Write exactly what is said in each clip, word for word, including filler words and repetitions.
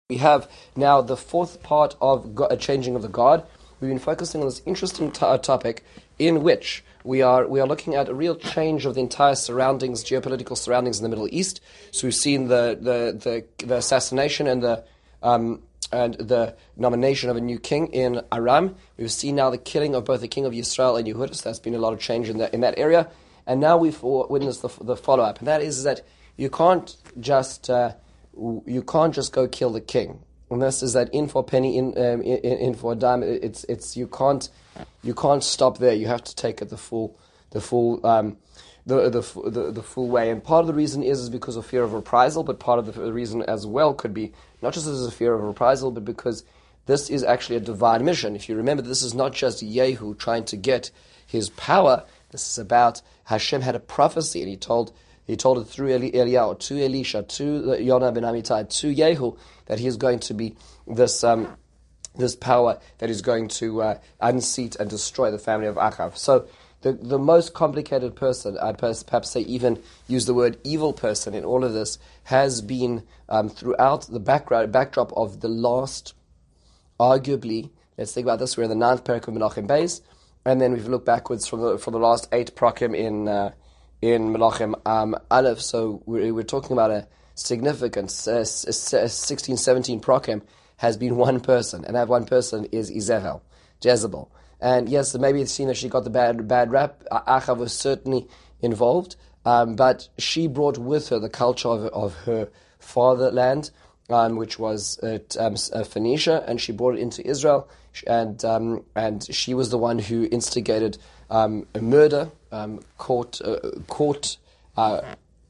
We have now the fourth part of a changing of the guard. We've been focusing on this interesting t- topic in which we are we are looking at a real change of the entire surroundings, geopolitical surroundings in the Middle East. So we've seen the the the, the assassination and the um, and the nomination of a new king in Aram. We've seen now the killing of both the king of Yisrael and Yehuda. So that's been a lot of change in that in that area. And now we've witnessed the, the follow up, and that is that you can't just uh, you can't just go kill the king. And this is that in for a penny, in, um, in in for a dime. It's it's you can't you can't stop there. You have to take it the full the full um, the, the the the full way. And part of the reason is is because of fear of reprisal, but part of the reason as well could be not just as a fear of reprisal, but because this is actually a divine mission. If you remember, this is not just Yehu trying to get his power. This is about Hashem had a prophecy, and he told. He told it through Eli, Eliyahu, to Elisha, to Yonah ben Amittai, to Yehu, that he is going to be this um, this power that is going to uh, unseat and destroy the family of Achav. So the the most complicated person, I'd perhaps say even use the word evil person in all of this, has been um, throughout the background backdrop of the last, arguably, let's think about this, we're in the ninth parak of Menachem Beis, and then we've looked backwards from the, from the last eight prakim in... Uh, in Melachim um, Aleph, so we're, we're talking about a significant uh, sixteen, seventeen prakim has been one person, and that one person is Izebel, Jezebel. And yes, maybe it's seen that she got the bad bad rap. Achav was certainly involved, um, but she brought with her the culture of, of her fatherland, um, which was at, um, Phoenicia, and she brought it into Israel, and um, and she was the one who instigated um, a murder. Um, court, uh, court uh,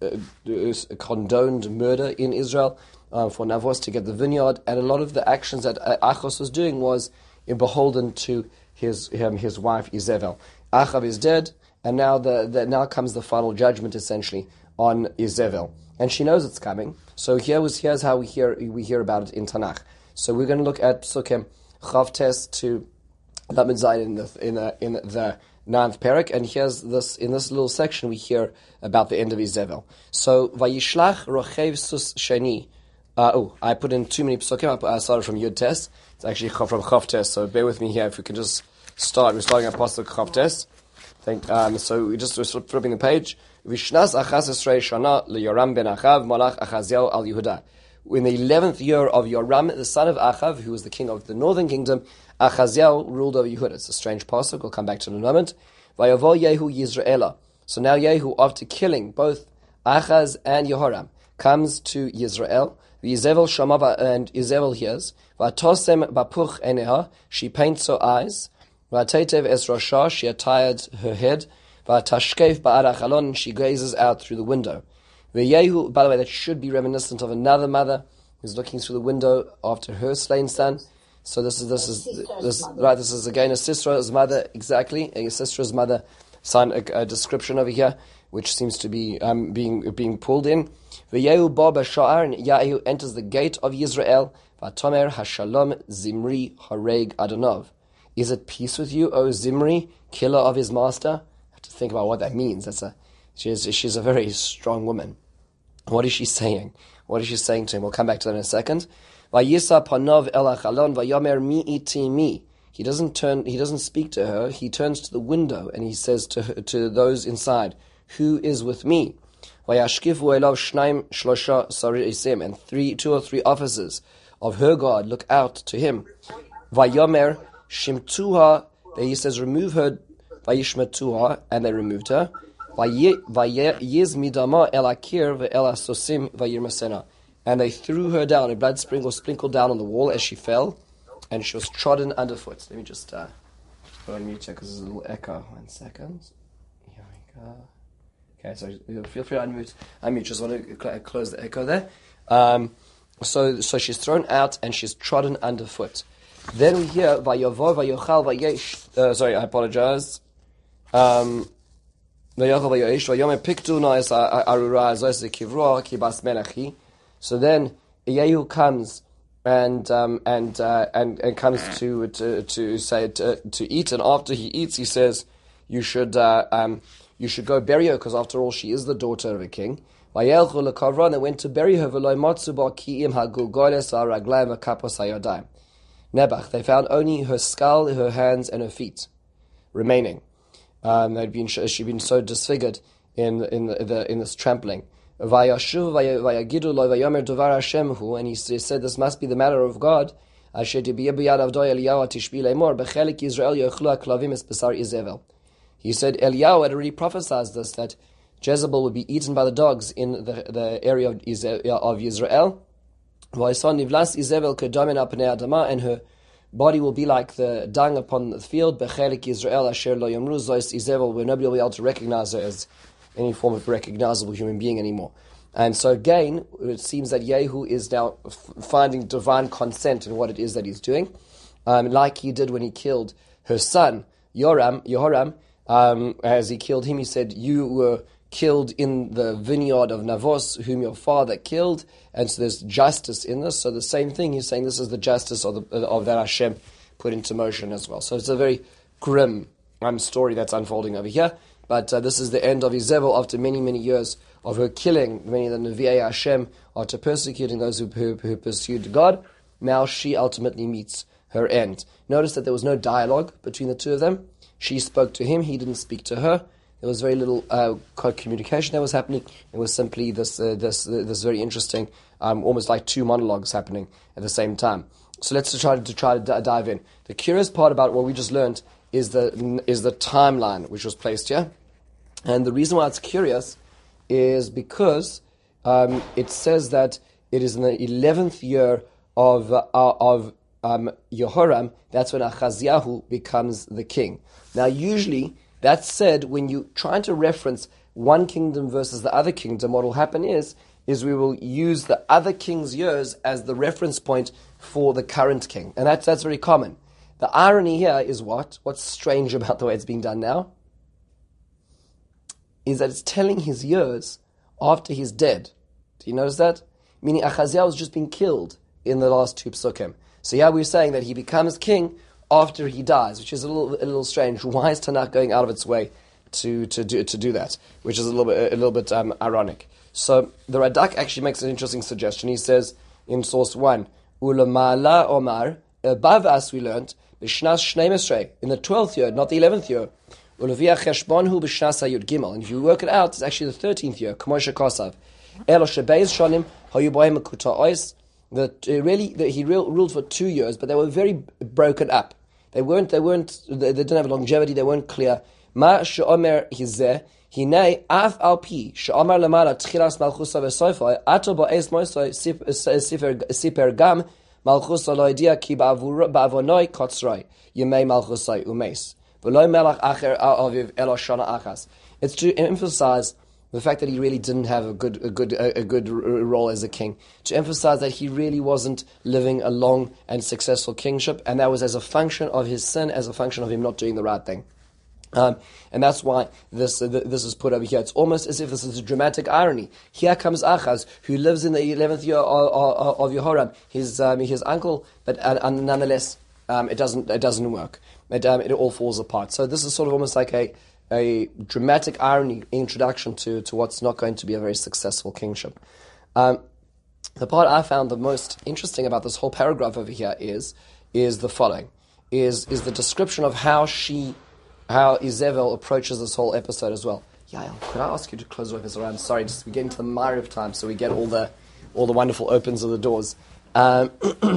uh, condoned murder in Israel uh, for Navos to get the vineyard, and a lot of the actions that uh, Achos was doing was beholden to his um, his wife Izebel. Achav is dead, and now the, the now comes the final judgment essentially on Izebel, and she knows it's coming. So here was here's how we hear we hear about it in Tanakh. So we're going to look at Psukim Chav Tes to Lamed Zayin in the in the, in the ninth parak, and here's this in this little section we hear about the end of Izebel. So Vayishlach Rochev Sus Sheni. Uh, oh, I put in too many psukim. I started from Yud Tes. It's actually from Chav Tes. So bear with me here. If we can just start, we're starting at pasuk Chav Tes. Think. Um, so we just we're flipping the page. Vishnas Achas Esrei Shana LeYoram ben Achav Malach Achaziel al Yehuda. In the eleventh year of Yoram, the son of Achav, who was the king of the northern kingdom, Achaziel ruled over Yehuda. It's a strange pasuk. We'll come back to it in a moment. Vayavo Yehu Yisraela. So now Yehu, after killing both Achaz and Yehoram, comes to Yisrael. V'Yizebel Shamava, and Izebel hears. V'atosem bapuch eneha. She paints her eyes. V'atetev es rosha. She attired her head. V'atashkef ba'ar achalon. She gazes out through the window. V'Yehu, by the way, that should be reminiscent of another mother who's looking through the window after her slain son. So this is this is this right. This is again a sister's mother, exactly a sister's mother. Son, a, a description over here, which seems to be um, being being pulled in. V'Yehu ba b'sha'ar, and Yehu enters the gate of Yisrael. V'atomer hashalom Zimri hareg Adonov. Is it peace with you, O Zimri, killer of his master? I have to think about what that means. That's a she's she's a very strong woman. What is she saying? What is she saying to him? We'll come back to that in a second. Vayisa panov el achalon vayomer mi iti mi. He doesn't turn. He doesn't speak to her. He turns to the window and he says to her, to those inside, "Who is with me?" Vayashkifu elav shnaim shlosha sarisim, and three, two or three officers of her guard look out to him. Vayomer shimtuha. He says, "Remove her." Vayishmetuha, and they removed her. Vayiz midama el akir ve'el asosim vayirmasena. And they threw her down. A blood sprinkle sprinkled down on the wall as she fell, and she was trodden underfoot. Let me just uh, put on mute here because there's a little echo. One second. Here we go. Okay, so feel free to unmute. Unmute. Just want to cl- close the echo there. Um, so, so she's thrown out and she's trodden underfoot. Then we hear Vayavo Vayochal Vayesh. Uh, sorry, I apologize. Um, So then Yehu comes and um, and, uh, and and comes to to to say to, to eat, and after he eats, he says, "You should uh, um, you should go bury her, because after all, she is the daughter of a king." Vayelchu lekavra, they went to bury her. V'lo matzu ba ki'im hagulgoles ha'raglayim v'kapos hayadayim. Nebach, they found only her skull, her hands, and her feet remaining. Um, they'd been she'd been so disfigured in in the, the in this trampling. Vayashu vayagidu lo vayomer dovar Hashem hu, and he said, this must be the matter of God. Asher tibiyeh b'yad avdoi Eliyahu tishbi lemor bechelik Yisrael yochlu haklavim es besar Izebel. He said Eliyahu had already prophesied this, that Jezebel would be eaten by the dogs in the the area of of Israel. Vayson nivlas Izebel kedamin al pnei adama, and her body will be like the dung upon the field. Bechelik Yisrael asher lo yomru zois Izebel, where nobody will be able to recognize her as any form of recognizable human being anymore. And so again, it seems that Yehu is now f- finding divine consent in what it is that he's doing, um, like he did when he killed her son Yoram, Yehoram. Um, as he killed him, he said, "You were killed in the vineyard of Navos, whom your father killed." And so there's justice in this. So the same thing, he's saying this is the justice of, the, of that Hashem put into motion as well. So it's a very grim um, story that's unfolding over here. But uh, this is the end of Izebel after many, many years of her killing many of the Nevi'ei Hashem, after persecuting those who, who, who pursued God. Now she ultimately meets her end. Notice that there was no dialogue between the two of them. She spoke to him, he didn't speak to her. There was very little uh, communication that was happening. It was simply this uh, this uh, this very interesting, um, almost like two monologues happening at the same time. So let's try to, to try to d- dive in. The curious part about what we just learned is the is the timeline which was placed here, and the reason why it's curious is because um, it says that it is in the eleventh year of uh, of um, Yehoram. That's when Achaziahu becomes the king. Now, usually, that's said when you're trying to reference one kingdom versus the other kingdom. What will happen is is we will use the other king's years as the reference point for the current king, and that's that's very common. The irony here is what? What's strange about the way it's being done now is that it's telling his years after he's dead. Do you notice that? Meaning Achaziah was just being killed in the last two psukim. So yeah, we're saying that he becomes king after he dies, which is a little a little strange. Why is Tanakh going out of its way to to do to do that? Which is a little bit a little bit um, ironic. So the Radak actually makes an interesting suggestion. He says in source one, Ulamala Omar, above us we learned, B'shnas Shnei Mesrei, in the twelfth year, not the eleventh year. Ulavia Cheshbonhu B'shnas Hayud Gimel. And if you work it out, it's actually the thirteenth year. K'moshe Kosav. Elo Shebeis Shonim Hayu Bohem Kuta Ois. That uh, really that he re- ruled for two years, but they were very broken up. They weren't. They weren't. They, they didn't have longevity. They weren't clear. Ma she'omer hizeh hinei af al pi she'omer lemala tchilas malchusa v'soifai ato ba'es moisoi siper gam malchusa lo idia ki ba'avonoi kotzroi yemei malchusai umeis v'loi melach acher aviv elo shana achas. It's to emphasize the fact that he really didn't have a good, a good, a, a good role as a king. To emphasize that he really wasn't living a long and successful kingship, and that was as a function of his sin, as a function of him not doing the right thing. Um, and that's why this uh, this is put over here. It's almost as if this is a dramatic irony. Here comes Achaz, who lives in the eleventh year of, of, of Yehoram, his um, his uncle, but uh, and nonetheless, um, it doesn't it doesn't work. It um, it all falls apart. So this is sort of almost like a a dramatic irony introduction to, to what's not going to be a very successful kingship. Um, the part I found the most interesting about this whole paragraph over here is is the following: is is the description of how she, how Izebel approaches this whole episode as well. Yael, could I ask you to close the windows around? Sorry, just we're getting to the Ma'ariv time, so we get all the all the wonderful opens of the doors. Um,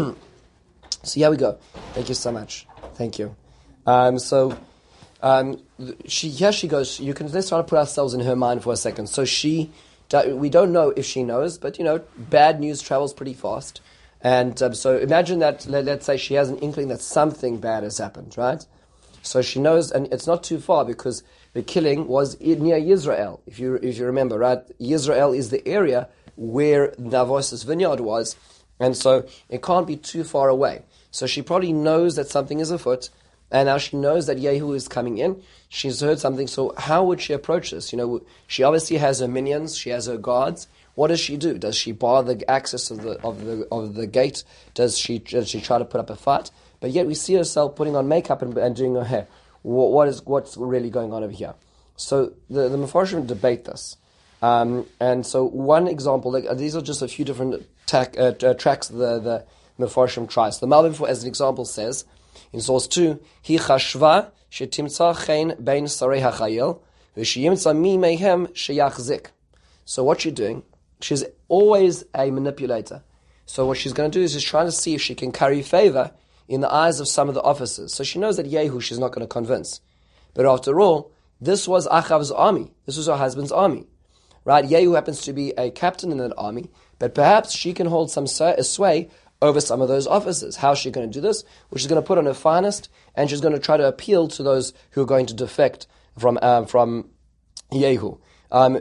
so here we go. Thank you so much. Thank you. Um, so. Um, she here she goes. You can let's try to put ourselves in her mind for a second. So she, we don't know if she knows, but you know, bad news travels pretty fast. And um, so imagine that. Let, let's say she has an inkling that something bad has happened, right? So she knows, and it's not too far because the killing was in, near Yisrael. If you if you remember, right? Yisrael is the area where Navos's vineyard was, and so it can't be too far away. So she probably knows that something is afoot. And now she knows that Yehu is coming in. She's heard something. So how would she approach this? You know, she obviously has her minions. She has her guards. What does she do? Does she bar the access of the of the of the gate? Does she does she try to put up a fight? But yet we see herself putting on makeup and, and doing her hair. What, what is what's really going on over here? So the the Mefarshim debate this. Um, and so one example, like, uh, these are just a few different tac, uh, uh, tracks the, the Mefarshim tries. The Malbim, for as an example, says, in source two, Hi chashva shetimtza chen bein sarei hachayil, v'sheyimtza mi mehem sheyachzik. So what she's doing, she's always a manipulator. So what she's going to do is she's trying to see if she can carry favor in the eyes of some of the officers. So she knows that Yehu she's not going to convince. But after all, this was Achav's army. This was her husband's army. Right? Yehu happens to be a captain in that army, but perhaps she can hold some sway over some of those officers. How is she going to do this? Well, she's going to put on her finest, and she's going to try to appeal to those who are going to defect from um, from Yehu. Um,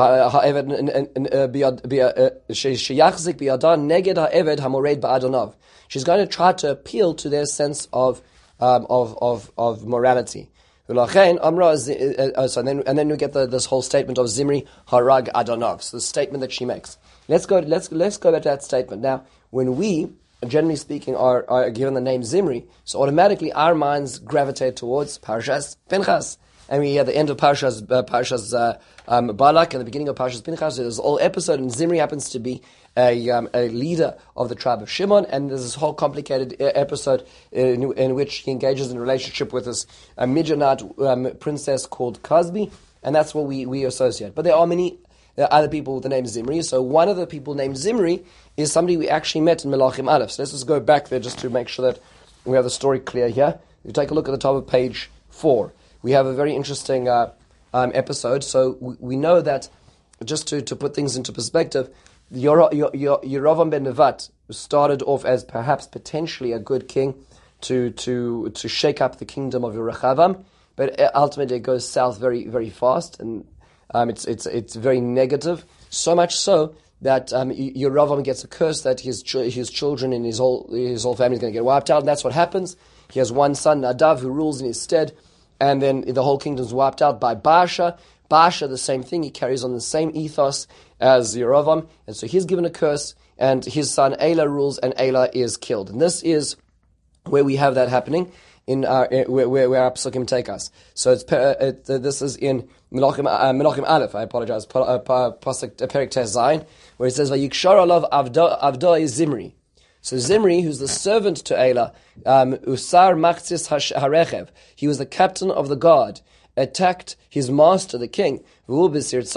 she's going to try to appeal to their sense of um, of of of morality. So then, and then we get the, this whole statement of Zimri harag Adonov. So the statement that she makes. Let's go. Let's let's go back to that statement. Now, when we, generally speaking, are, are given the name Zimri, so automatically our minds gravitate towards Parshas Pinchas, and we at the end of Parshas uh, Parshas uh, um, Balak and the beginning of Parshas Pinchas, there's a whole episode, and Zimri happens to be a, um, a leader of the tribe of Shimon, and there's this whole complicated episode in, in which he engages in a relationship with this uh, Midianite um, princess called Cosby, and that's what we, we associate. But there are many uh, other people with the name Zimri. So one of the people named Zimri is somebody we actually met in Melachim Aleph. So let's just go back there just to make sure that we have the story clear here. You take a look at the top of page four. We have a very interesting uh, um, episode. So we, we know that, just to, to put things into perspective, Yor- Yor- Yor- Yerovam ben Nevat started off as perhaps potentially a good king to to to shake up the kingdom of Rechavam, but ultimately it goes south very very fast, and um, it's it's it's very negative. So much so that um, Yerovam gets a curse that his ch- his children and his whole his whole family is going to get wiped out, and that's what happens. He has one son, Nadav, who rules in his stead, and then the whole kingdom's wiped out by Baasha. Baasha, the same thing. He carries on the same ethos as Yerovam, and so he's given a curse, and his son Elah rules, and Elah is killed. And this is where we have that happening in our, where, where, where our psukim take us. So it's it, uh, this is in Melachim, uh, Melachim Aleph. I apologize. Pasuk Perek Tes Zayin, where it says Vayikshar alav Avdoi Zimri. So Zimri, who's the servant to Elah, um, Usar Machzis Harechev, he was the captain of the guard, attacked his master, the king. So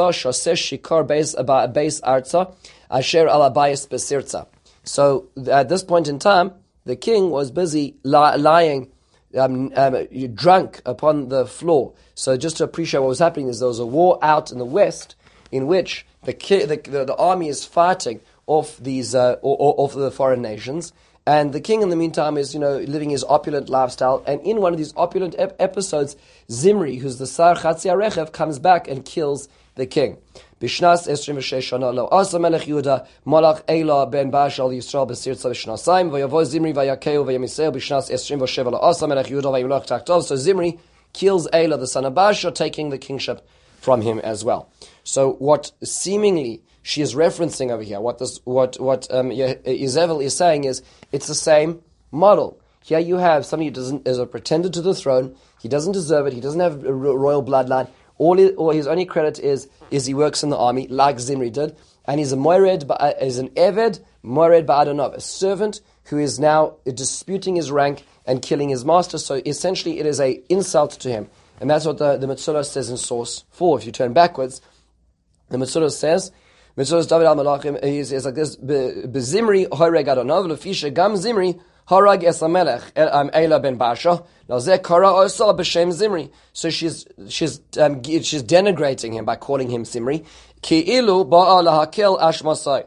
at this point in time, the king was busy li- lying um, um, drunk upon the floor. So just to appreciate what was happening, is there was a war out in the west in which the ki- the, the, the army is fighting off these uh, off the foreign nations. And the king, in the meantime, is, you know, living his opulent lifestyle. And in one of these opulent ep- episodes, Zimri, who's the Sar Chatzi HaRechev, comes back and kills the king. Bishnas esrim v'sheish shana lo asa melech Yehuda malach Elah ben Baasha al Yisrael b'sirtza v'shnasayim v'yavo Zimri v'yakeu v'yamiseu b'shnas esrim v'sheva lo asa melech Yehuda v'yimlach tachtov. So Zimri kills Elah, the son of Baasha, taking the kingship from him as well. So what seemingly she is referencing over here, what this, what what um, Yezebel is saying is, it's the same model. Here you have somebody who doesn't, is a pretender to the throne. He doesn't deserve it. He doesn't have a royal bloodline. All, his, all his only credit is is he works in the army, like Zimri did, and he's a moired, is an eved moired ba'adonov, a servant who is now disputing his rank and killing his master. So essentially, it is a insult to him, and that's what the the Metzulah says in source four. If you turn backwards, the Metzulah says. Mitzvahs David al-Malachim is, is like this: Bezimri horeg Adonov lefisha gam Zimri harag es hamelech Elah ben Baasha lazeh kara osa b'shem Zimri. So she's she's um, she's denigrating him by calling him Zimri. Ki ilu ba'a lahakel ashmasai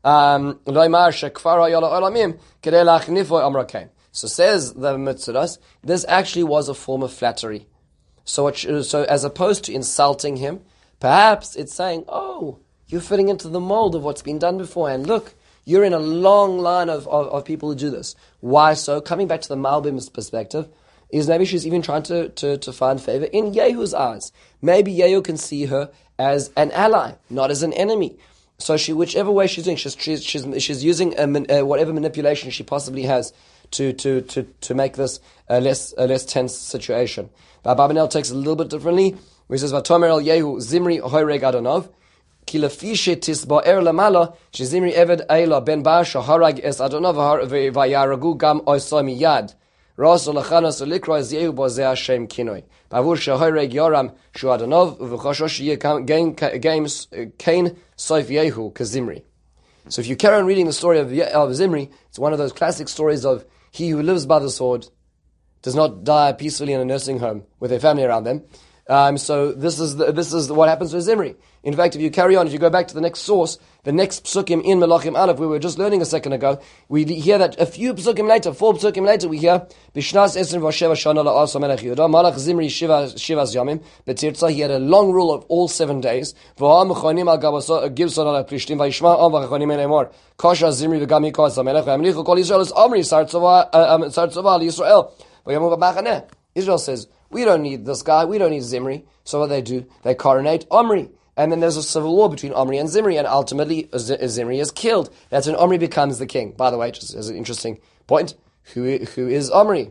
loymar shekfar hayala olamim kedei lachnifo amrakein. So says the Mitzvahs, this actually was a form of flattery. So what, so as opposed to insulting him, perhaps it's saying, oh, you're fitting into the mold of what's been done before, and look, you're in a long line of, of, of people who do this. Why so? Coming back to the Malbim's perspective, is maybe she's even trying to, to, to find favor in Yehu's eyes. Maybe Yehu can see her as an ally, not as an enemy. So she, whichever way she's doing, she's she's she's, she's using a, uh, whatever manipulation she possibly has to to to, to make this a less a less tense situation. But Abarbanel takes it a little bit differently, where he says, "Vatomer el Yehu Zimri hoireg Adonov." Ki lefishe tisba'er lamala shezimri eved Eila ben Baasha harag es Adonai v'yaragu gam oisai miyad. Ras olachanas olikra es Yehu bo ze Hashem kinoi. Bavur shehoireg yoram shu Adonai v'choshosh yeh games kain soif Yehu kazimri. So if you carry on reading the story of, of Zimri, it's one of those classic stories of he who lives by the sword does not die peacefully in a nursing home with their family around them. Um, so this is the, this is what happens to Zimri. In fact, if you carry on, if you go back to the next source, the next psukim in Melachim Aleph, we were just learning a second ago, we hear that a few psukim later, four psukim later, we hear Bishnas Esrim Vasheva Shana LaAsa Melech Yehuda Malach Zimri Shiva Shivas Yamim Betirza. He had a long rule of all seven days. V'ha Mechonim Al Gabasa Gibson Al Plishtim Vayishma Am Vachonim Enemor Kasha Zimri V'Gami Kasa Melech V'Amlichu Kol Yisrael is Amri Sartzova Sartzova Al Yisrael V'Yamu V'Bachaneh. Israel says, we don't need this guy, we don't need Zimri. So what they do, they coronate Omri. And then there's a civil war between Omri and Zimri, and ultimately Zimri is killed. That's when Omri becomes the king. By the way, just as an interesting point, who who is Omri?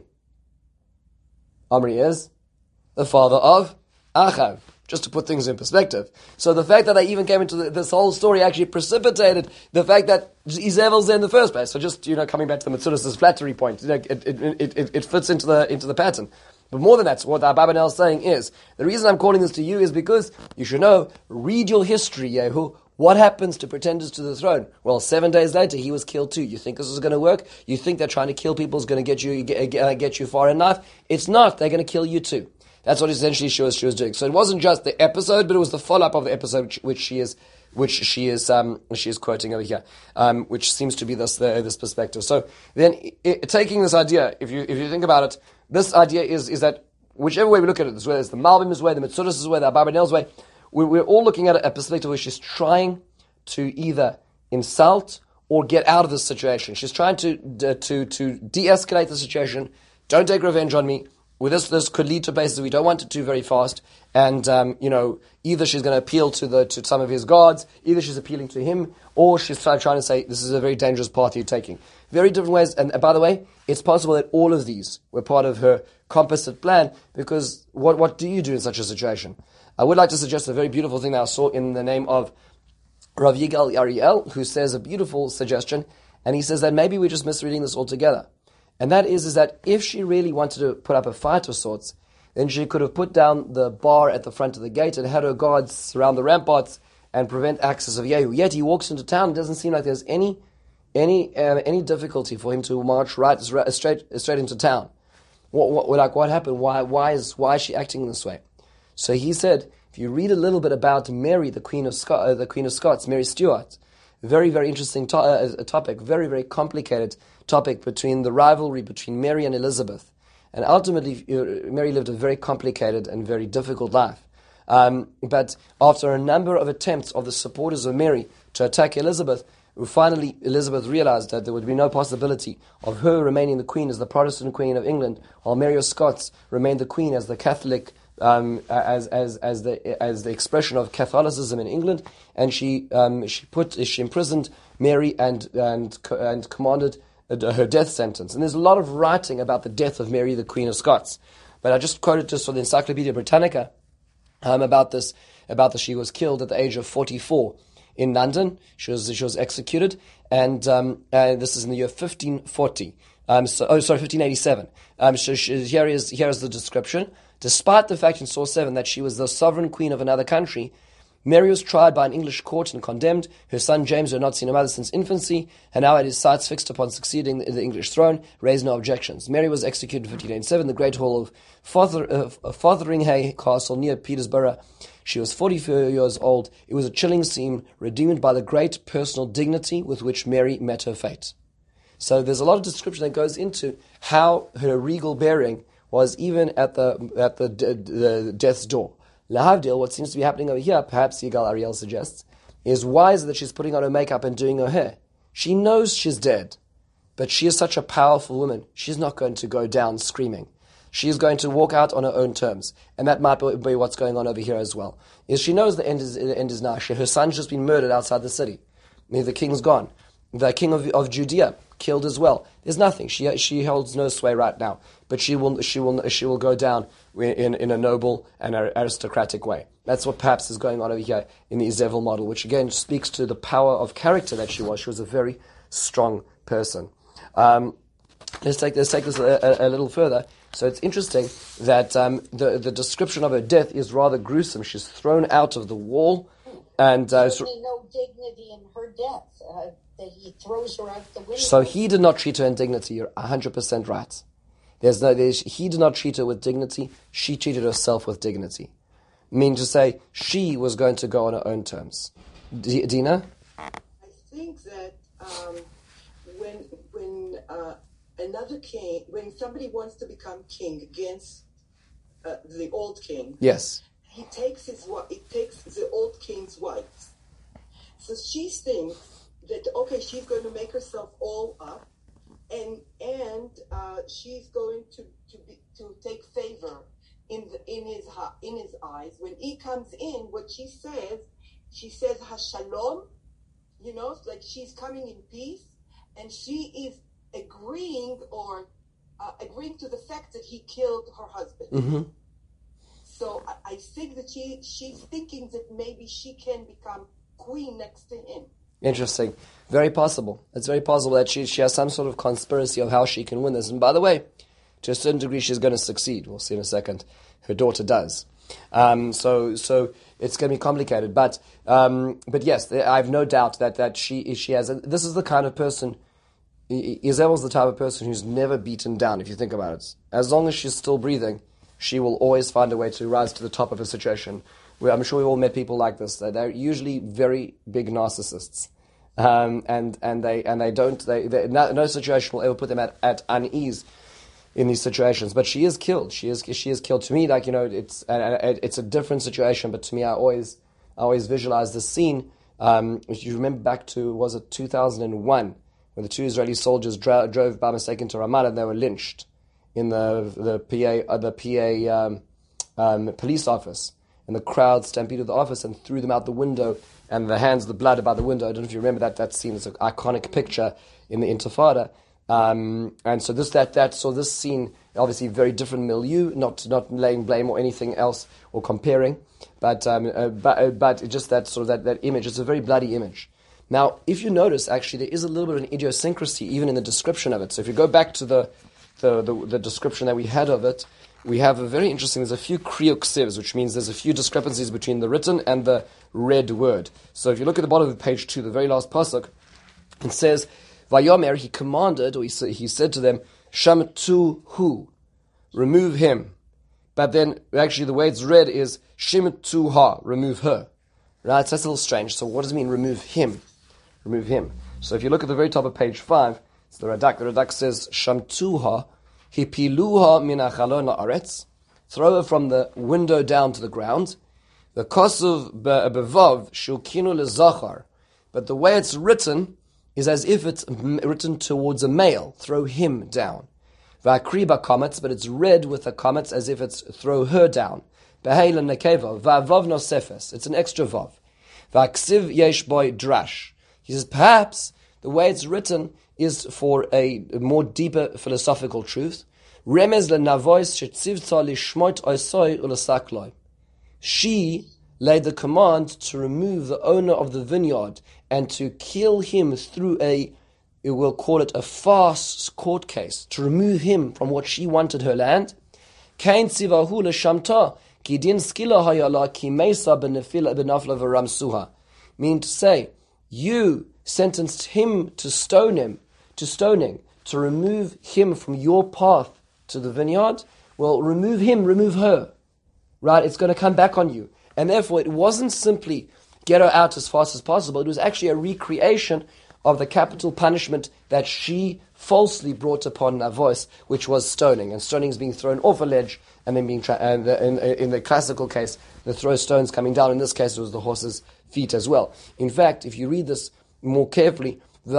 Omri is the father of Achav, just to put things in perspective. So the fact that they even came into the, this whole story actually precipitated the fact that Izevel's there in the first place. So just, you know, coming back to the Metzudas' flattery point, you know, it, it, it, it, it fits into the into the pattern. But more than that, so what the Ababanel is saying is, the reason I'm calling this to you is because you should know, read your history, Yehu. What happens to pretenders to the throne? Well, seven days later, he was killed too. You think this is going to work? You think that trying to kill people is going to get you get, uh, get you far enough? It's not. They're going to kill you too. That's what essentially she was, she was doing. So it wasn't just the episode, but it was the follow-up of the episode, which, which she is, which she is, um, she is quoting over here, um, which seems to be this, the, this perspective. So then, it, taking this idea, if you, if you think about it, this idea is, is that whichever way we look at it, whether it's the Malbim's way, the Metzudas' way, the Ababanel's way, we're, we're all looking at a perspective where she's trying to either insult or get out of this situation. She's trying to, to, to de-escalate the situation. Don't take revenge on me. With this, this could lead to places we don't want it to very fast. And, um, you know, either she's going to appeal to the to some of his gods, either she's appealing to him, or she's trying to say, this is a very dangerous path you're taking. Very different ways. And, and by the way, it's possible that all of these were part of her composite plan, because what, what do you do in such a situation? I would like to suggest a very beautiful thing that I saw in the name of Rav Yigal Ariel, who says a beautiful suggestion, and he says that maybe we're just misreading this altogether. And that is, is that if she really wanted to put up a fight of sorts, then she could have put down the bar at the front of the gate and had her guards surround the ramparts and prevent access of Yehu. Yet he walks into town. It doesn't seem like there's any any uh, any difficulty for him to march right straight straight into town. What, what like what happened? Why why is why is she acting this way? So he said, if you read a little bit about Mary, the Queen of Scot, uh, the Queen of Scots, Mary Stuart, very very interesting to- uh, topic, very very complicated topic between the rivalry between Mary and Elizabeth. And ultimately, Mary lived a very complicated and very difficult life. Um, but after a number of attempts of the supporters of Mary to attack Elizabeth, finally Elizabeth realized that there would be no possibility of her remaining the queen as the Protestant queen of England, while Mary of Scots remained the queen as the Catholic, um, as as as the as the expression of Catholicism in England. And she um, she put she imprisoned Mary and and and commanded her death sentence. And there's a lot of writing about the death of Mary, the Queen of Scots. But I just quoted just from the Encyclopedia Britannica um, about this, about that she was killed at the age of forty-four in London. She was she was executed, and um, uh, this is in the year fifteen forty. Um, so, oh, sorry, fifteen eighty-seven. Um, so she, here is here is the description. Despite the fact in source seven that she was the sovereign queen of another country, Mary was tried by an English court and condemned. Her son James, who had not seen a mother since infancy, and now had his sights fixed upon succeeding in the English throne, raised no objections. Mary was executed in fifteen eighty-seven, the Great Hall of Fother, uh, Fotheringhay Castle near Petersburg. She was forty-four years old. It was a chilling scene, redeemed by the great personal dignity with which Mary met her fate. So there's a lot of description that goes into how her regal bearing was even at the at the, the death's door. Lahavdil, what seems to be happening over here, perhaps Yigal Ariel suggests, is why is it that she's putting on her makeup and doing her hair? She knows she's dead, but she is such a powerful woman. She's not going to go down screaming. She is going to walk out on her own terms, and that might be what's going on over here as well. Is she knows the end is the end is now. She, her son's just been murdered outside the city. The king's gone. The king of, of Judea killed as well. There's nothing. She she holds no sway right now, but she will she will she will go down in in a noble and aristocratic way. That's what perhaps is going on over here in the Izebel model, which again speaks to the power of character that she was. She was a very strong person. Um, let's take let's take this a, a, a little further. So it's interesting that um, the the description of her death is rather gruesome. She's thrown out of the wall, and uh, There's no dignity in her death. Uh, that he throws her out the window. So he did not treat her in dignity. You're one hundred percent right. There's no, there's, he did not treat her with dignity. She treated herself with dignity. Meaning to say, she was going to go on her own terms. D- Dina? I think that um, when when uh, another king, when somebody wants to become king against uh, the old king, yes, he takes his wife. It takes the old king's wife. So she thinks that okay, she's going to make herself all up, and and uh, she's going to to be, to take favor in the, in his in his eyes. When he comes in, what she says, she says Hashalom, you know, like she's coming in peace, and she is agreeing or uh, agreeing to the fact that he killed her husband. Mm-hmm. So I, I think that she she's thinking that maybe she can become queen next to him. Interesting. Very possible. It's very possible that she she has some sort of conspiracy of how she can win this. And by the way, to a certain degree, she's going to succeed. We'll see in a second. Her daughter does. Um, so so it's going to be complicated. But um, but yes, I have no doubt that, that she she has. A, this is the kind of person. Izebel's the type of person who's never beaten down. If you think about it, as long as she's still breathing, she will always find a way to rise to the top of a situation. I'm sure we've all met people like this. They're usually very big narcissists. Um, and and they and they don't they, they no, no situation will ever put them at, at unease in these situations. But she is killed. She is she is killed. To me, like you know, it's uh, it's a different situation. But to me, I always I always visualize this scene. Um, if you remember back to was it two thousand one when the two Israeli soldiers dro- drove by mistake into Ramallah and they were lynched in the the P A uh, the P A um, um, police office, and the crowd stampeded the office and threw them out the window. And the hands, the blood about the window. I don't know if you remember that. That scene is an iconic picture in the Intifada. Um, and so this, that, that, so this scene, obviously very different milieu, not not laying blame or anything else or comparing, but um, uh, but uh, but just that sort of that, that image. It's a very bloody image. Now, if you notice, actually, there is a little bit of an idiosyncrasy even in the description of it. So if you go back to the the the, the description that we had of it, we have a very interesting, there's a few kriyuk sivs, which means there's a few discrepancies between the written and the read word. So if you look at the bottom of page two, the very last pasuk, it says, Vayomer, he commanded, or he, sa- he said to them, Shamtu hu, remove him. But then, actually, the way it's read is, Shimtu ha, remove her. Right, so that's a little strange. So what does it mean, remove him? Remove him. So if you look at the very top of page five, it's the Radak, the Radak says, Shamtu ha, Hipiluha min achalon la'aretz, throw her from the window down to the ground. The kosuv bevav shulkinu lezachar, but the way it's written is as if it's written towards a male. Throw him down. Va'akri ba'kametz, but it's read with the kametz as if it's throw her down. Beheil and nekeva va'vav nosefes. It's an extra vav. Va'ksiv yesh boy drash. He says perhaps the way it's written is for a more deeper philosophical truth. Remez lenavois shetzivta lishmot oisoi ulasakloi. She laid the command to remove the owner of the vineyard and to kill him through a, we'll call it a farce court case, to remove him from what she wanted, her land. Kain tzivahu leshamta ki din skila hayala ki mesa benefila benafla v'ramsuha. Meaning to say, you sentenced him to stone him, to stoning, to remove him from your path to the vineyard. Well, remove him, remove her. Right? It's going to come back on you. And therefore, it wasn't simply get her out as fast as possible. It was actually a recreation of the capital punishment that she falsely brought upon Navos, which was stoning. And stoning is being thrown off a ledge, and then being tra- and the, in, in the classical case, the throw stones coming down. In this case, it was the horse's feet as well. In fact, if you read this more carefully,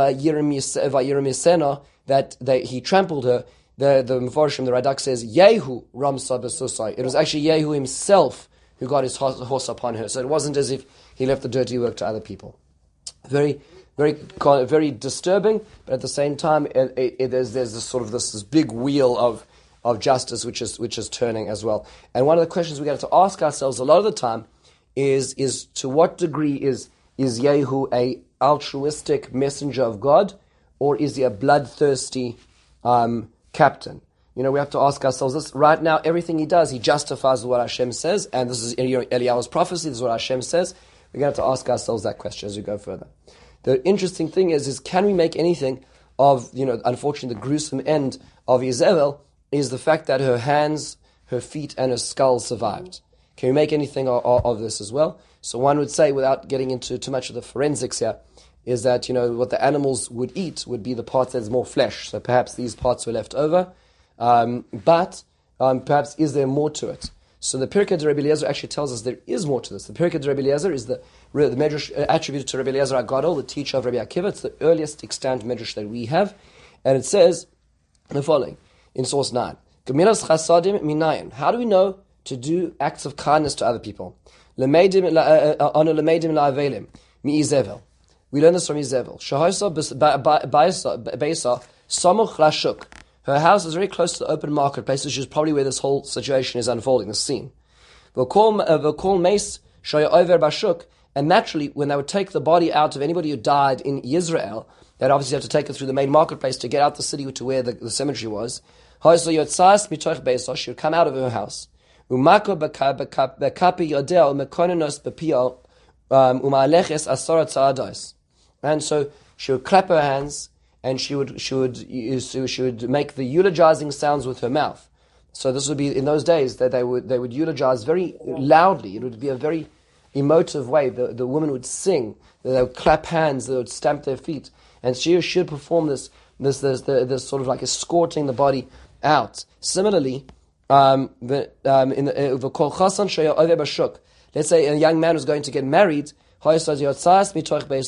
Vayiremisena, that they, he trampled her, the the Mefarshim, the Radak says, Yehu Ramsa Besusai. It was actually Yehu himself who got his horse, horse upon her. So it wasn't as if he left the dirty work to other people. Very, very very disturbing, but at the same time, it, it, it, there's there's this sort of this, this big wheel of of justice which is which is turning as well. And one of the questions we got to ask ourselves a lot of the time is is to what degree is is Yehu a altruistic messenger of God, or is he a bloodthirsty um, captain? You know, we have to ask ourselves this. Right now, everything he does, he justifies what Hashem says, and this is you know, Eliyahu's prophecy, this is what Hashem says. We're going to have to ask ourselves that question as we go further. The interesting thing is, is can we make anything of, you know, unfortunately the gruesome end of Yezebel is the fact that her hands, her feet, and her skull survived. Can we make anything of, of this as well? So one would say, without getting into too much of the forensics here, is that, you know, what the animals would eat would be the parts that's more flesh. So perhaps these parts were left over. Um, but um, perhaps is there more to it? So the Pirkei de Rabbi Eliezer actually tells us there is more to this. The Pirkei de Rabbi Eliezer is the, the medrash attributed to Rabbi Eliezer HaGadol, the teacher of Rabbi Akiva. It's the earliest extant medrash that we have. And it says the following, in source nine. Gemilas chasadim minayin. How do we know to do acts of kindness to other people? Lemeidim lemeidim la'avelim mi'izevel. We learn this from Izevel. Shahosa beisa samuch lashuk. Her house is very close to the open marketplace, which is probably where this whole situation is unfolding, the scene. V'kol meis shaya over bashuk. And naturally, when they would take the body out of anybody who died in Israel, they'd obviously have to take it through the main marketplace to get out the city to where the, the cemetery was. She would come out of her house. And so she would clap her hands, and she would she would she would make the eulogizing sounds with her mouth. So this would be in those days that they would they would eulogize very loudly. It would be a very emotive way. The the woman would sing. They would clap hands. They would stamp their feet, and she should perform this this this, this, this sort of like escorting the body out. Similarly, um, the, um, in the uh, kol chasan shaya over bashuk. Let's say a young man was going to get married. And she would, she would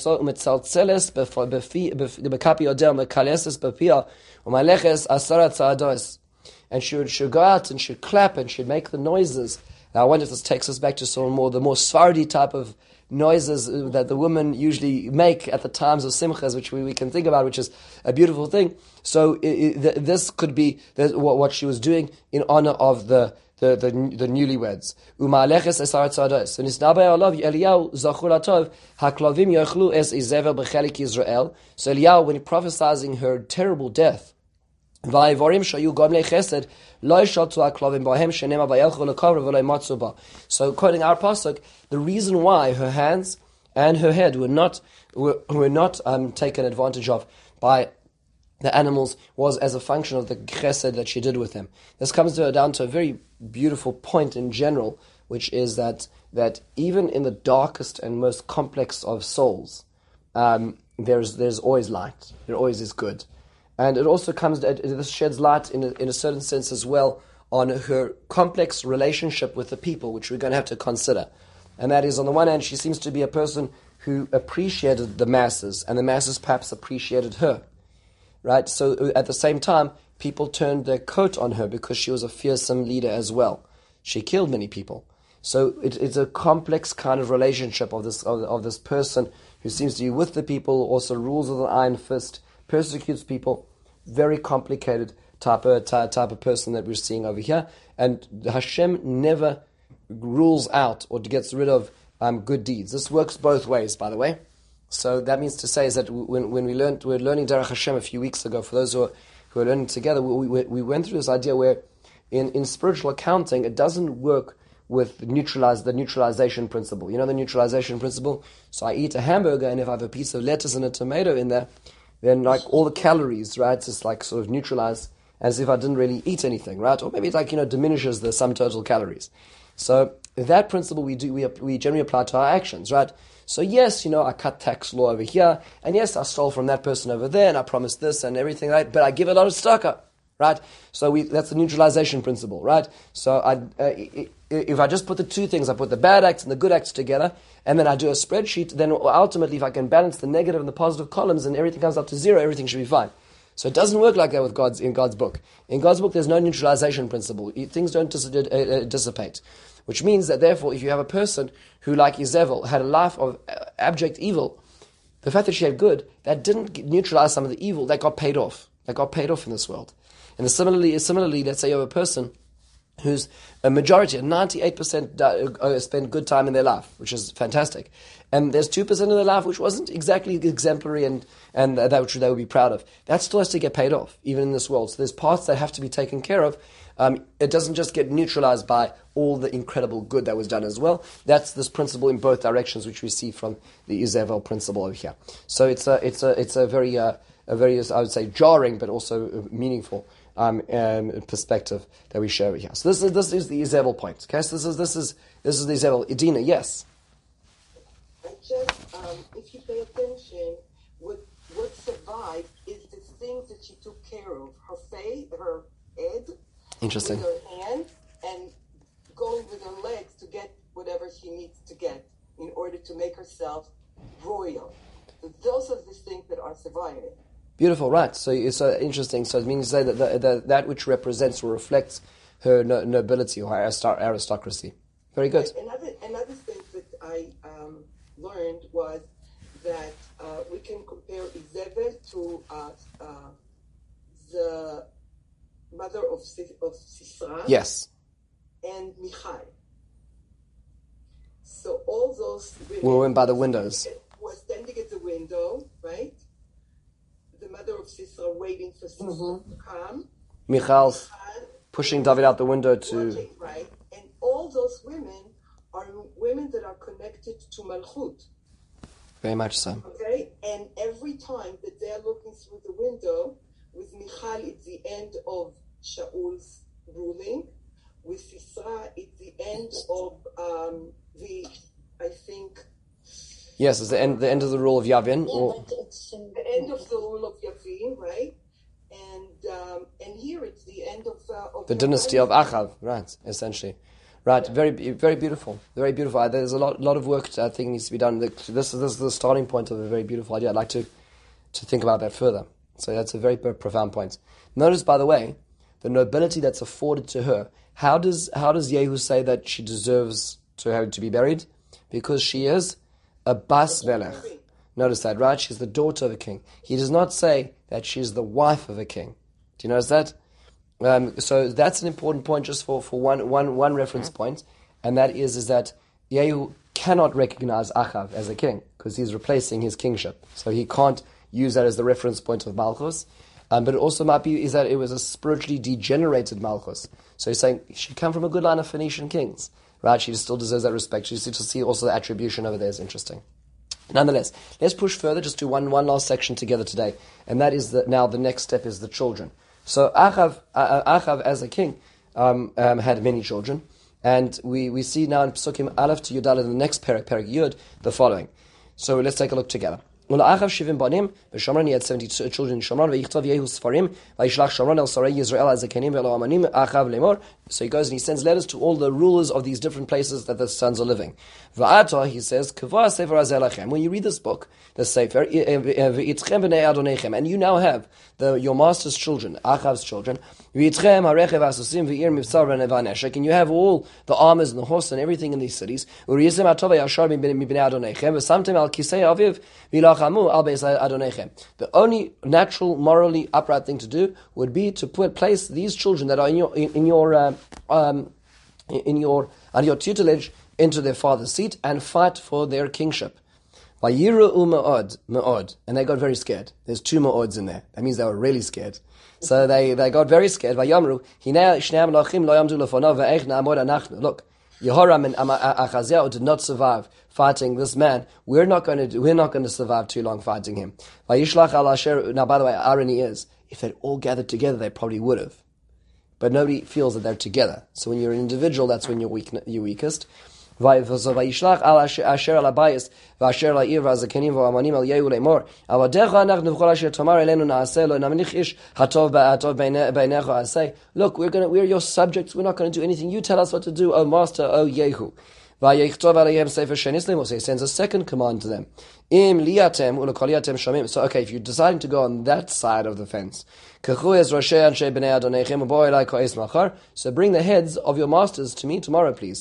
go out and she'd clap and she'd make the noises. Now I wonder if this takes us back to some more the more Sephardi type of noises that the women usually make at the times of simchas, which we, we can think about, which is a beautiful thing. So it, it, this could be what, what she was doing in honor of the The, the the newlyweds. Umaleches es aratzados. And it's nabay alav Eliyahu zachur atov haklavim yochlu es Izevel b'chelik Israel. So Eliyahu, when he prophesizing her terrible death, va'avorim shayu gomlei chesed lo yishatu haklavim b'hem shenema vayelchu lekavra v'lo yimatzu ba. So quoting our pasuk, the reason why her hands and her head were not were, were not um, taken advantage of by the animals was as a function of the chesed that she did with them. This comes to, down to a very beautiful point in general, which is that that even in the darkest and most complex of souls, um, there's there's always light. There always is good, and it also comes. This sheds light in a, in a certain sense as well on her complex relationship with the people, which we're going to have to consider. And that is, on the one hand, she seems to be a person who appreciated the masses, and the masses perhaps appreciated her. Right, so at the same time, people turned their coat on her because she was a fearsome leader as well. She killed many people. So it, it's a complex kind of relationship of this of, of this person who seems to be with the people, also rules with an iron fist, persecutes people. Very complicated type of type of person that we're seeing over here. And Hashem never rules out or gets rid of um, good deeds. This works both ways, by the way. So that means to say is that when when we learned we were learning Derech Hashem a few weeks ago, for those who are, who are learning together, we, we we went through this idea where in, in spiritual accounting it doesn't work with neutralize the neutralization principle. You know the neutralization principle? So I eat a hamburger, and if I have a piece of lettuce and a tomato in there, then like all the calories, right, it's like sort of neutralized as if I didn't really eat anything, right? Or maybe it like, you know, diminishes the sum total calories. So that principle we do we we generally apply to our actions, right? So yes, you know, I cut tax law over here, and yes, I stole from that person over there, and I promised this and everything, right? But I give a lot of tzedakah, right? So we that's the neutralization principle, right? So I, uh, if I just put the two things, I put the bad acts and the good acts together, and then I do a spreadsheet, then ultimately if I can balance the negative and the positive columns and everything comes up to zero, everything should be fine. So it doesn't work like that with God's in God's book. In God's book, there's no neutralization principle. Things don't dis- uh, dissipate. Which means that therefore, if you have a person who, like Yezebel, had a life of abject evil, the fact that she had good, that didn't neutralize some of the evil, that got paid off. That got paid off in this world. And similarly, similarly, let's say you have a person who's a majority, ninety-eight percent uh, spend good time in their life, which is fantastic. And there's two percent of their life which wasn't exactly exemplary and, and that which they would be proud of. That still has to get paid off, even in this world. So there's parts that have to be taken care of. Um, it doesn't just get neutralized by all the incredible good that was done as well. That's this principle in both directions, which we see from the Izebel principle over here. So it's a, it's a, it's a very, uh, a very, I would say, jarring, but also meaningful um, um, perspective that we share over here. So this is this is the Izebel point. Okay, so this is this is this is the Izebel. Edina, yes. I just, um, if you pay attention, what what survived is the things that she took care of. Her face, her head. Interesting. With her hand and going with her legs to get whatever she needs to get in order to make herself royal. So those are the things that are surviving. Beautiful, right. So it's uh, interesting. So it means to say that the, the, that which represents or reflects her no, nobility or her aristocracy. Very good. Another, another thing that I um, learned was that uh, we can compare Izebel to uh, uh, the mother of of Sisera. Yes. And Michal. So all those women we went by the windows. Were standing at the window, right? The mother of Sisera waiting for Sisera mm-hmm. to come. Michal pushing David out the window to. Watching, right? And all those women are women that are connected to Malchut. Very much so. Okay? And every time that they're looking through the window, with Michal, it's the end of Shaul's ruling. With Sisera, it's the end of um, the, I think... Yes, it's the end, the end of the rule of Yavin. Yeah, or... it's um, the end of the rule of Yavin, right? And um, and here it's the end of... Uh, of the dynasty of Achav, right, essentially. Right, yeah. very very beautiful, very beautiful. There's a lot lot of work I think needs to be done. This, this is the starting point of a very beautiful idea. I'd like to, to think about that further. So that's a very profound point. Notice, by the way, the nobility that's afforded to her. How does how does Yehu say that she deserves to have to be buried? Because she is a Bas Melech. Notice that, right? She's the daughter of a king. He does not say that she's the wife of a king. Do you notice that? Um, so that's an important point just for, for one, one, one reference point, and that is, is that Yehu cannot recognize Achav as a king because he's replacing his kingship. So he can't use that as the reference point of Malchus. Um, but it also might be is that it was a spiritually degenerated Malchus. So he's saying she came from a good line of Phoenician kings, right? She still deserves that respect. She to see also the attribution over there is interesting. Nonetheless, let's push further. Just do one one last section together today, and that is that now the next step is the children. So Achav, uh, Achav as a king um, um, had many children, and we, we see now in Pesukim Aleph to Yudal in the next parak, parak Yud, the following. So let's take a look together. Achav shivim banim, v'Shomron he had seventy children in Shomron, v'yichtav Yehu Sfarim, v'yishlach Shomron el Sarai Yisrael as a kenim ve'lo amanim Achav lemor. So he goes and he sends letters to all the rulers of these different places that the sons are living. V'ata, he says, kavah sefer azelachem. When you read this book, the sefer, v'itchem b'nei adonechem, and you now have the your master's children, Achav's children, v'itchem harechev asusim v'ir mivsar v'neshek, and you have all the armors and the horse and everything in these cities. U'riyisem atov yashar mibnei adonechem, v'samtem al kisei aviv v'ilach al beis adonechem. The only natural, morally upright thing to do would be to put place these children that are in your in, in your uh, um, in your under your tutelage into their father's seat and fight for their kingship. Vayiru ma'od ma'od, and they got very scared. There's two ma'ods in there. That means they were really scared. So they, they got very scared. Vayamru hinei shnei malachim lo yamdu lefonav ve'ech na'amod anachnu. Look, Yehoram and Achaziah did not survive fighting this man. We're not going to do, we're not going to survive too long fighting him. Vayishlach al asher. Now, by the way, irony is, if they'd all gathered together, they probably would have. But nobody feels that they're together. So when you're an individual, that's when you're weak, you're weakest. Vayishlach al asher al abayis v'asher al ir v'azakenim v'amanim al yehu le'mor avadecha anachnu v'chol asher tomar elenu na'aseh lo namlich ish hatov ba'atov beinecha aseh. Look, we're going we're your subjects. We're not going to do anything. You tell us what to do, O Master, O Yehu. Vayichtov aleihem sefer shenis lemos. He sends a second command to them. Im liatem ulekoliatem shomim. So okay, if you're deciding to go on that side of the fence, kachu es roshei anshe bnei adonechem ubo elai ko'es machar. So bring the heads of your masters to me tomorrow, please.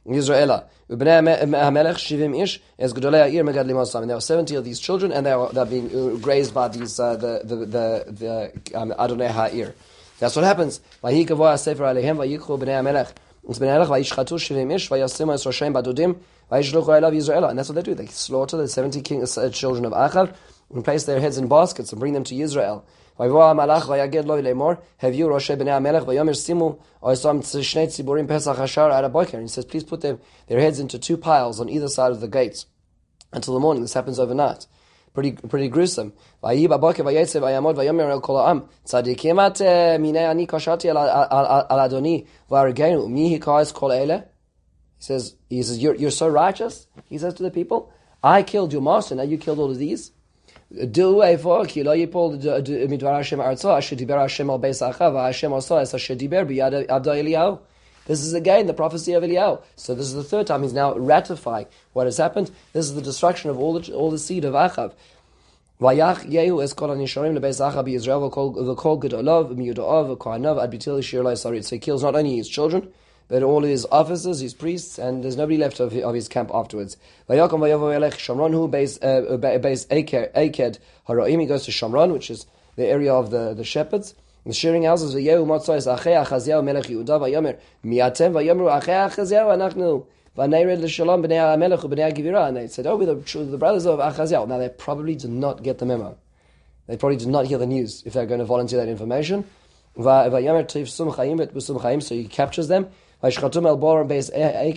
Yisraela. Ubnei HaMelech Shivim Ish Es Gedolei Ha'ir Megadlim Osam. And there are seventy of these children, and they are they're being grazed by these uh, the the the, the um, Adonai Ha'ir. That's what happens. Vayhi Kavoi HaSefer Aleihem Vayikhu Bnei HaMelech Us Bnei HaMelech Vayishchatu Shivim Ish Vayasimu Es Rosheim Badudim Vayishluchu Elav Yisraela. And that's what they do. They slaughter the seventy king, uh, children of Achav and place their heads in baskets and bring them to Israel. Vayvoah HaMalach Vayaged Lo Lemor Haviu Roshei Bnei HaMelech Vayomer Simu Oisam Shnei Tziburim Pesach Hashar Ad HaBoker. And he says, please put them, their heads into two piles on either side of the gates until the morning. This happens overnight. Pretty pretty gruesome. Vayi Baboker Vayetze Vayamod Vayomer El Kol Ha'am Tzadikim At Minei Ani Kashati Al Adoni V'Argenu Mihi Kais Kol Eile. He says, he says, you're, you're so righteous, he says to the people, I killed your master, now you killed all of these. Do a for ki lo yipol midvar Hashem artzo asher diber Hashem al beis achav Hashem also as asher diber biyad Abda Eliyahu. This is again the prophecy of Eliyahu. So this is the third time he's now ratifying what has happened. This is the destruction of all the all the seed of Achav. Vayach Yehu es kol hanisharim lebeis Achav b'Yisrael v'kol gedolav v'miyudav v'kohanav ad bitil yishir lo yisarit. So he kills not only his children, but all his officers, his priests, and there's nobody left of, of his camp afterwards. Vayakom vayovo elech Shomron hu beis beis Aked Haroim. He goes to Shomron, which is the area of the, the shepherds. The shearing houses. Vayehu matzois achei Achaziyahu melech Yehuda vayomer miatem vayomru achei Achaziyahu anachnu v'neired l'shalom b'nei HaMelech u'b'nei HaGevira. And they said, oh, we're the, the brothers of Achaziyahu. Now they probably did not get the memo. They probably did not hear the news if they're going to volunteer that information. Vayomer tiv sum chayim vet busum chayim. So he captures them. And he slaughters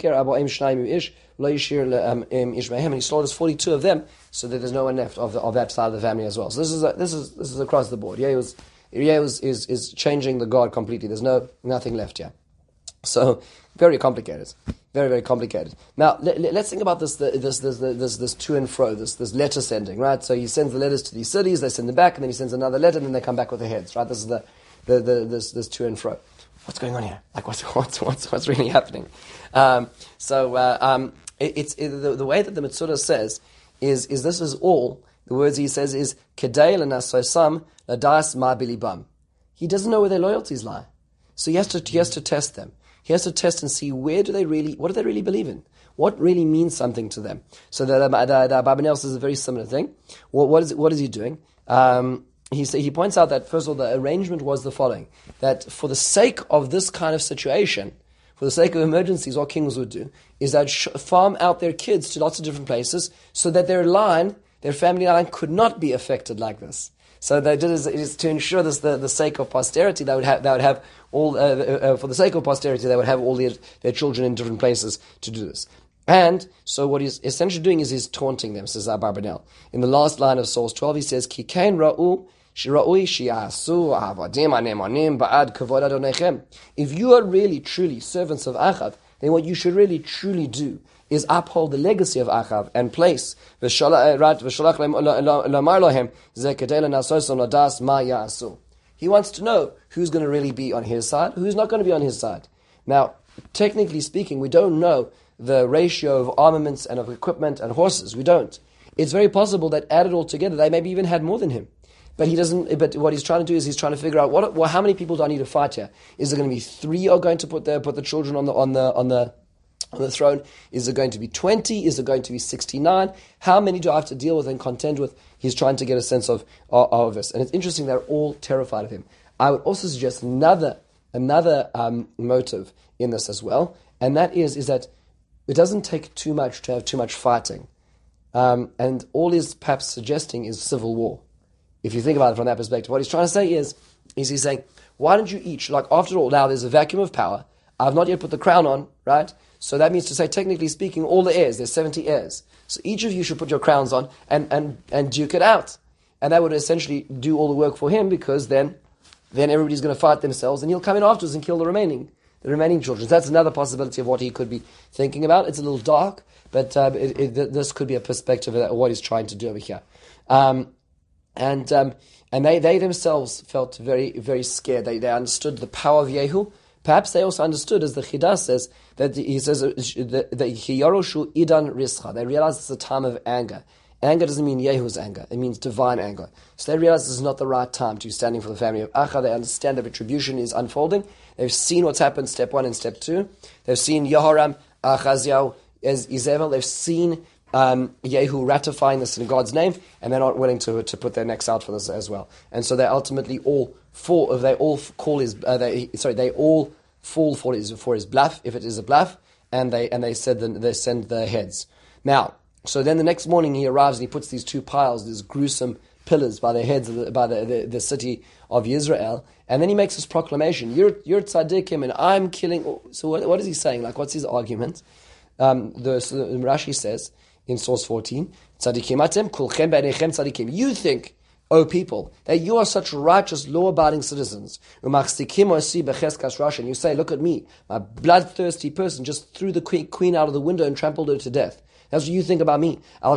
forty-two of them, so that there's no one left of, the, of that side of the family as well. So this is a, this is this is across the board. Yehu is is, is is changing the guard completely. There's no nothing left here. So very complicated, very very complicated. Now let, let's think about this this this this this to and fro, this this letter sending, right? So he sends the letters to these cities, they send them back, and then he sends another letter, and then they come back with their heads, right? This is the the, the this this to and fro. What's going on here? Like, what's what's what's, what's really happening? Um, so, uh, um, it, it's it, the, the way that the Metzora says is is this is all the words he says is kedei l'nasosam ladas ma bilibam. He doesn't know where their loyalties lie, so he has to he has to test them. He has to test and see where do they really what do they really believe in? What really means something to them? So the the, the, the Abarbanel says a very similar thing. What what is what is he doing? Um, He say, he points out that, first of all, the arrangement was the following, that for the sake of this kind of situation, for the sake of emergencies, what kings would do is that sh- farm out their kids to lots of different places so that their line, their family line, could not be affected like this. So they did is, is to ensure this, the, the sake of posterity, they would have, they would have all, uh, uh, for the sake of posterity, they would have all their, their children in different places to do this. And so what he's essentially doing is he's taunting them, says Abarbanel. In the last line of Psalms twelve, he says, Ki kain ra'u, if you are really, truly servants of Achav, then what you should really, truly do is uphold the legacy of Achav and place. He wants to know who's going to really be on his side, who's not going to be on his side. Now, technically speaking, we don't know the ratio of armaments and of equipment and horses. We don't. It's very possible that added all together, they maybe even had more than him. But he doesn't. But what he's trying to do is he's trying to figure out what. Well, how many people do I need to fight here? Is there going to be three are going to put the put the children on the on the on the on the throne? Is there going to be twenty? Is there going to be sixty-nine? How many do I have to deal with and contend with? He's trying to get a sense of of, of this, and it's interesting they're all terrified of him. I would also suggest another another um, motive in this as well, and that is is that it doesn't take too much to have too much fighting, um, and all he's perhaps suggesting is civil war. If you think about it from that perspective, what he's trying to say is, is he's saying, why don't you each, like after all, now there's a vacuum of power, I've not yet put the crown on, right? So that means to say, technically speaking, all the heirs, there's seventy heirs. So each of you should put your crowns on and, and, and duke it out. And that would essentially do all the work for him, because then, then everybody's going to fight themselves and he'll come in afterwards and kill the remaining, the remaining children. That's another possibility of what he could be thinking about. It's a little dark, but uh, it, it, this could be a perspective of what he's trying to do over here. Um, And um, and they, they themselves felt very, very scared. They they understood the power of Yehu. Perhaps they also understood, as the Chidah says, that he says that Yoroshu Idan Rischa. They realized it's a time of anger. Anger doesn't mean Yehu's anger; it means divine anger. So they realize this is not the right time to be standing for the family of Achav. They understand that retribution is unfolding. They've seen what's happened, step one and step two. They've seen Yehoram Achaziah as Izebel. They've seen um, Yehu ratifying this in God's name, and they're not willing to to put their necks out for this as well. And so they ultimately all fall. They all call his. Uh, they, sorry, they all fall for his for his bluff, if it is a bluff, and they and they said the, they send the heads. Now, so then the next morning he arrives and he puts these two piles, these gruesome pillars by the heads of the, by the, the, the city of Israel, and then he makes this proclamation: "You're you're tzaddikim, and I'm killing." So what, what is he saying? Like, what's his argument? Um, the, so the Rashi says in source fourteen, "Tzaddikim atem kulchem b'nechem tzaddikim." You think, O people, that you are such righteous, law-abiding citizens. And you say, look at me, my bloodthirsty person just threw the queen, queen out of the window and trampled her to death. That's what you think about me. I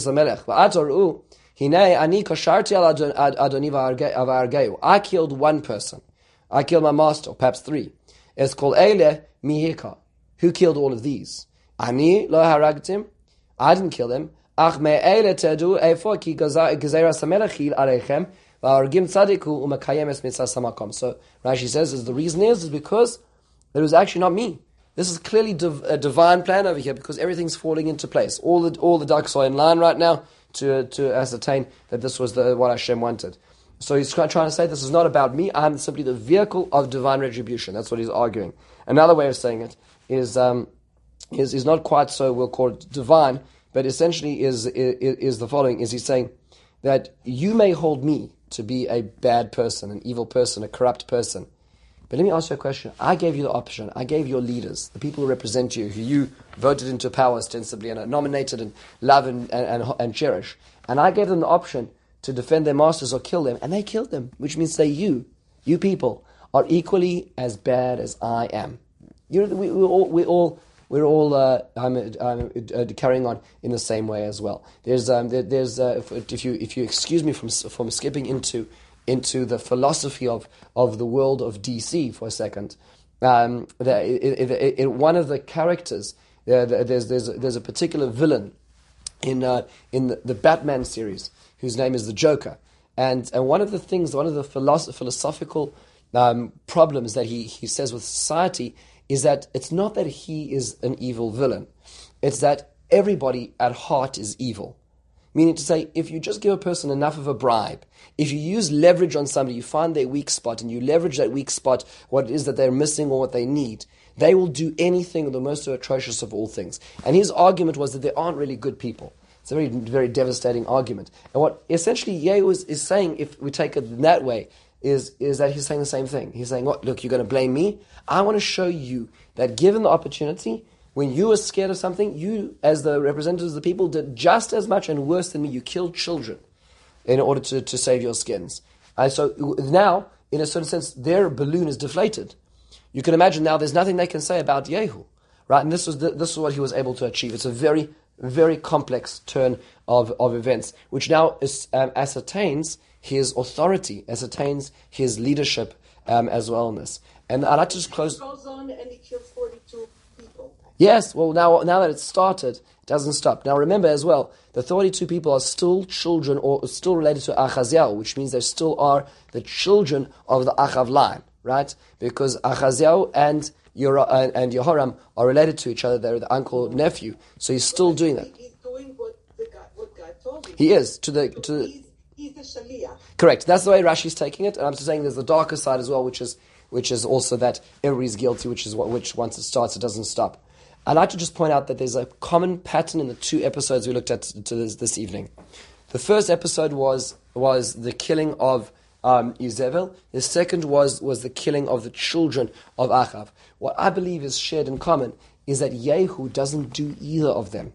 killed one person. I killed my master, perhaps three. It's called Eile Mihika. Who killed all of these? Ani lo haragtim. I didn't kill them. Ach me'ele tedu efo ki gezeras hamelech alechem v'argim tzadiku u'mekayem es mitzvas hamakom. So Rashi says, is the reason is is because it was actually not me. This is clearly div- a divine plan over here, because everything's falling into place. All the all the ducks are in line right now to to ascertain that this was the what Hashem wanted. So he's trying to say this is not about me. I'm simply the vehicle of divine retribution. That's what he's arguing. Another way of saying it is um, is is not quite so, we'll call it divine, but essentially is, is is the following: is he's saying that you may hold me to be a bad person, an evil person, a corrupt person, but let me ask you a question. I gave you the option. I gave your leaders, the people who represent you, who you voted into power ostensibly and are nominated and love and, and, and, and cherish, and I gave them the option to defend their masters or kill them, and they killed them, which means that you, you people, are equally as bad as I am. You, we, we all, we all. We're all uh, I'm, I'm, uh, carrying on in the same way as well. There's, um, there, there's, uh, if, if you if you excuse me from from skipping into into the philosophy of, of the world of D C for a second. Um, the, it, it, it, one of the characters, uh, there's there's there's a particular villain in uh, in the, the Batman series whose name is the Joker, and and one of the things, one of the philosoph- philosophical um, problems that he he says with society is that it's not that he is an evil villain. It's that everybody at heart is evil. Meaning to say, if you just give a person enough of a bribe, if you use leverage on somebody, you find their weak spot, and you leverage that weak spot, what it is that they're missing or what they need, they will do anything, the most atrocious of all things. And his argument was that there aren't really good people. It's a very, very devastating argument. And what essentially Yehu is, is saying, if we take it in that way, is is that he's saying the same thing. He's saying, what, look, you're going to blame me? I want to show you that given the opportunity, when you were scared of something, you, as the representatives of the people, did just as much and worse than me. You killed children in order to, to save your skins. And so now, in a certain sense, their balloon is deflated. You can imagine now there's nothing they can say about Yehu, right? And this was the, this is what he was able to achieve. It's a very, very complex turn of, of events, which now is, um, ascertains his authority, ascertains his leadership um, as well in this. And I'd like to just close. He goes on and he kills forty-two people. Yes, well, now now that it's started, it doesn't stop. Now remember as well, the thirty-two people are still children or still related to Achaziah, which means they still are the children of the Achav line, right? Because Achaziah and Yor- and, and Yehoram are related to each other. They're the uncle nephew, so he's still But doing that. He's doing what the guy, what God told him. He is to the to. The, He's, he's the Shaliach. Correct. That's the way Rashi's taking it, and I'm just saying there's the darker side as well, which is which is also that everybody's guilty, which is what which once it starts, it doesn't stop. I'd like to just point out that there's a common pattern in the two episodes we looked at to this, this evening. The first episode was was the killing of um, Izebel. The second was was the killing of the children of Achav. What I believe is shared in common is that Yehu doesn't do either of them.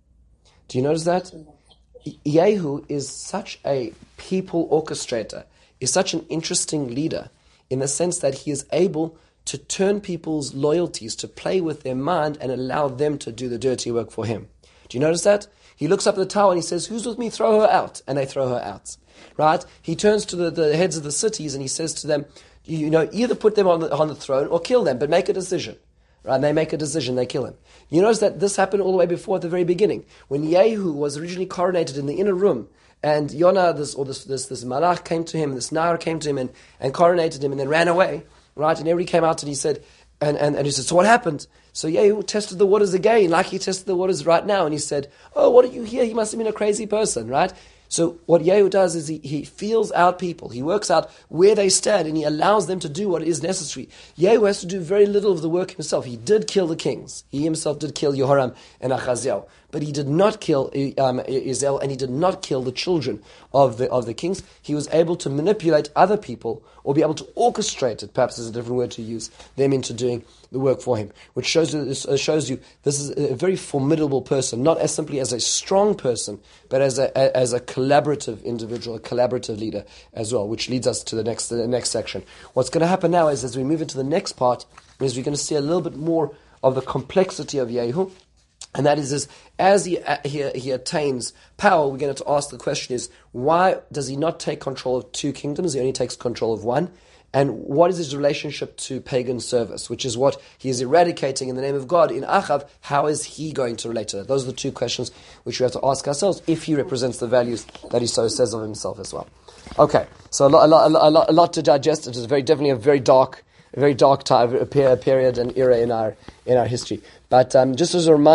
Do you notice that? Yehu is such a people orchestrator, is such an interesting leader in the sense that he is able to turn people's loyalties, to play with their mind and allow them to do the dirty work for him. Do you notice that? He looks up at the tower and he says, who's with me? Throw her out. And they throw her out. Right? He turns to the, the heads of the cities and he says to them, you know, either put them on the, on the throne or kill them, but make a decision. Right? And they make a decision, they kill him. You notice that this happened all the way before at the very beginning. When Yehu was originally coronated in the inner room, and Yonah, this, or this, this, this malach came to him, this Nar came to him and, and coronated him and then ran away, right? And everybody came out and he said, And, and, and he said, so what happened? So Yehu tested the waters again, like he tested the waters right now. And he said, oh, what are you here? He must have been a crazy person, right? So what Yehu does is he, he feels out people. He works out where they stand and he allows them to do what is necessary. Yehu has to do very little of the work himself. He did kill the kings. He himself did kill Yehoram and Achaziah. But he did not kill um, Israel, and he did not kill the children of the of the kings. He was able to manipulate other people, or be able to orchestrate it, perhaps is a different word to use, them into doing the work for him. Which shows you, this, uh, shows you this is a very formidable person, not as simply as a strong person, but as a, a as a collaborative individual, a collaborative leader as well, which leads us to the next the next section. What's going to happen now is, as we move into the next part, is we're going to see a little bit more of the complexity of Yehu. And that is, is as he, he he attains power, we're going to ask the question is, why does he not take control of two kingdoms? He only takes control of one. And what is his relationship to pagan service, which is what he is eradicating in the name of God in Achav? How is he going to relate to that? Those are the two questions which we have to ask ourselves if he represents the values that he so says of himself as well. Okay, so a lot, a lot, a lot, a lot to digest. It is very definitely a very dark, a very dark time, a period and era in our in our history. But um, just as a reminder.